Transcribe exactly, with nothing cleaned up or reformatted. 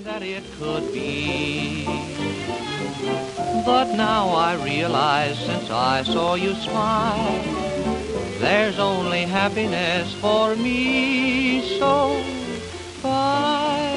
that it could be. But now I realize since I saw you smile, there's only happiness for me, so bye.